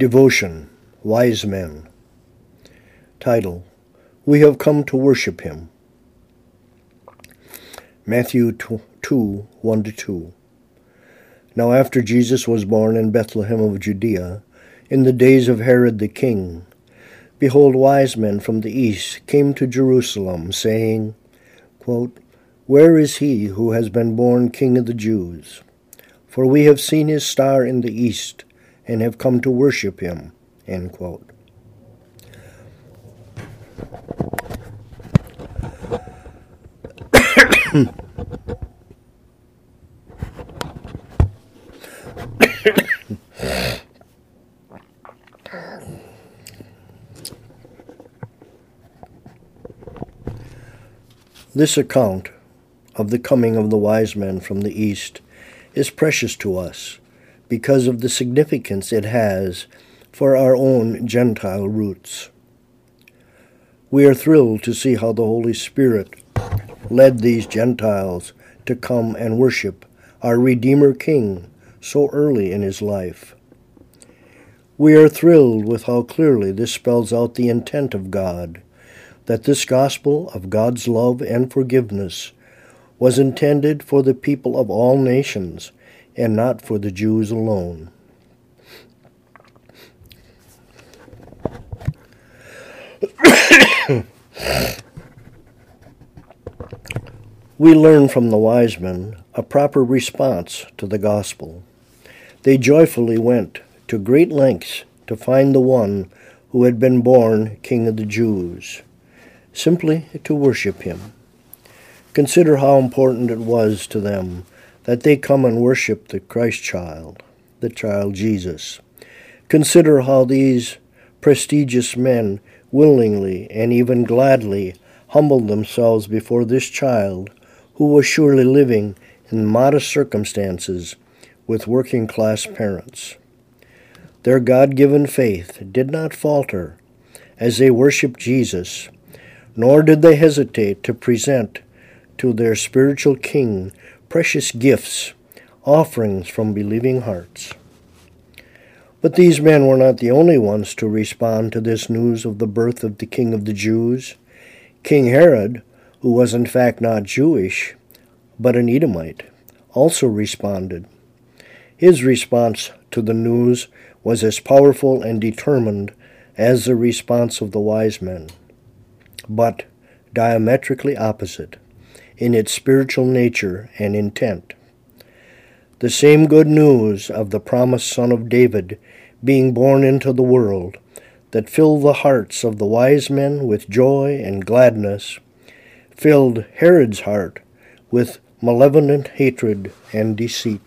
Devotion, Wise Men. Title, We Have Come to Worship Him. Matthew 2, 1-2. Now after Jesus was born in Bethlehem of Judea, in the days of Herod the king, behold, wise men from the east came to Jerusalem, saying, quote, Where is he who has been born King of the Jews? For we have seen his star in the east, and have come to worship him. End quote. This account of the coming of the wise men from the east is precious to us because of the significance it has for our own Gentile roots. We are thrilled to see how the Holy Spirit led these Gentiles to come and worship our Redeemer King so early in his life. We are thrilled with how clearly this spells out the intent of God, that this gospel of God's love and forgiveness was intended for the people of all nations and not for the Jews alone. We learn from the wise men a proper response to the gospel. They joyfully went to great lengths to find the one who had been born King of the Jews, simply to worship him. Consider how important it was to them that they come and worship the Christ child, the child Jesus. Consider how these prestigious men willingly and even gladly humbled themselves before this child who was surely living in modest circumstances with working-class parents. Their God-given faith did not falter as they worshiped Jesus, nor did they hesitate to present to their spiritual king precious gifts, offerings from believing hearts. But these men were not the only ones to respond to this news of the birth of the King of the Jews. King Herod, who was in fact not Jewish, but an Edomite, also responded. His response to the news was as powerful and determined as the response of the wise men, but diametrically opposite in its spiritual nature and intent. The same good news of the promised Son of David being born into the world that filled the hearts of the wise men with joy and gladness filled Herod's heart with malevolent hatred and deceit.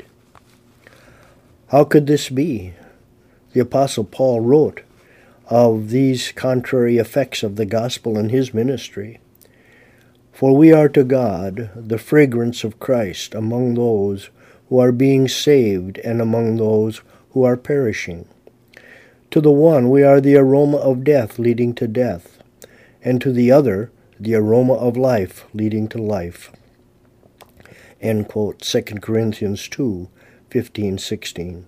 How could this be? The Apostle Paul wrote of these contrary effects of the gospel in his ministry. For we are to God the fragrance of Christ among those who are being saved and among those who are perishing. To the one we are the aroma of death leading to death, and to the other the aroma of life leading to life. End quote, 2 Corinthians 2, 15, 16.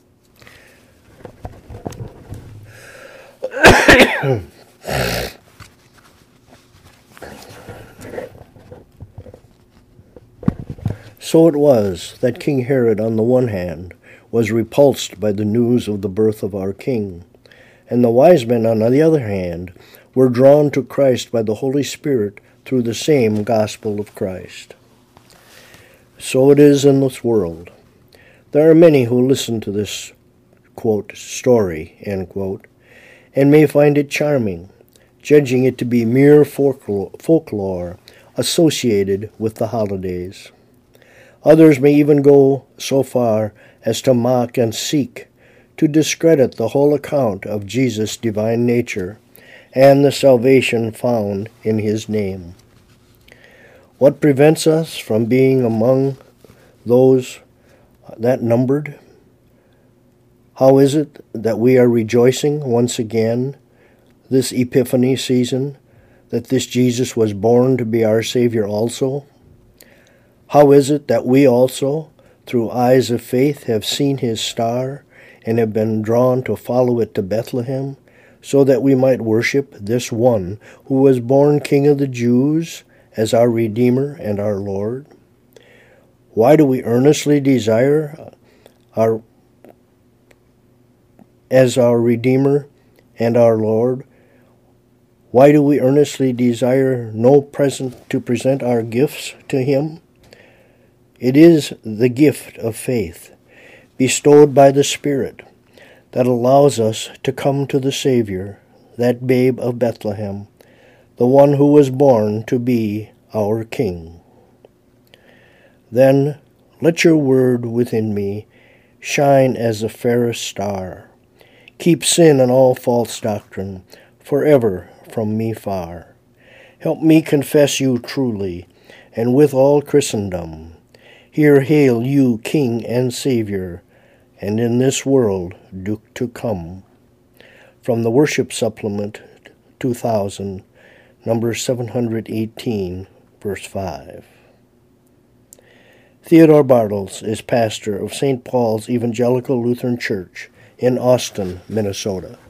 So it was that King Herod, on the one hand, was repulsed by the news of the birth of our King, and the wise men, on the other hand, were drawn to Christ by the Holy Spirit through the same gospel of Christ. So it is in this world. There are many who listen to this, quote, story, end quote, and may find it charming, judging it to be mere folklore associated with the holidays. Others may even go so far as to mock and seek to discredit the whole account of Jesus' divine nature and the salvation found in his name. What prevents us from being among those that numbered? How is it that we are rejoicing once again this Epiphany season, that this Jesus was born to be our Savior also? How is it that we also, through eyes of faith, have seen his star and have been drawn to follow it to Bethlehem, so that we might worship this one who was born King of the Jews as our Redeemer and our Lord? Why do we earnestly desire as our Redeemer and our Lord? Why do we earnestly desire no present to present our gifts to him? It is the gift of faith, bestowed by the Spirit, that allows us to come to the Savior, that babe of Bethlehem, the one who was born to be our King. Then let your word within me shine as the fairest star. Keep sin and all false doctrine forever from me far. Help me confess you truly, and with all Christendom, here hail you King and Savior, and in this world do to come. From the Worship Supplement 2000, number 718, verse 5. Theodore Bartles is pastor of St. Paul's Evangelical Lutheran Church in Austin, Minnesota.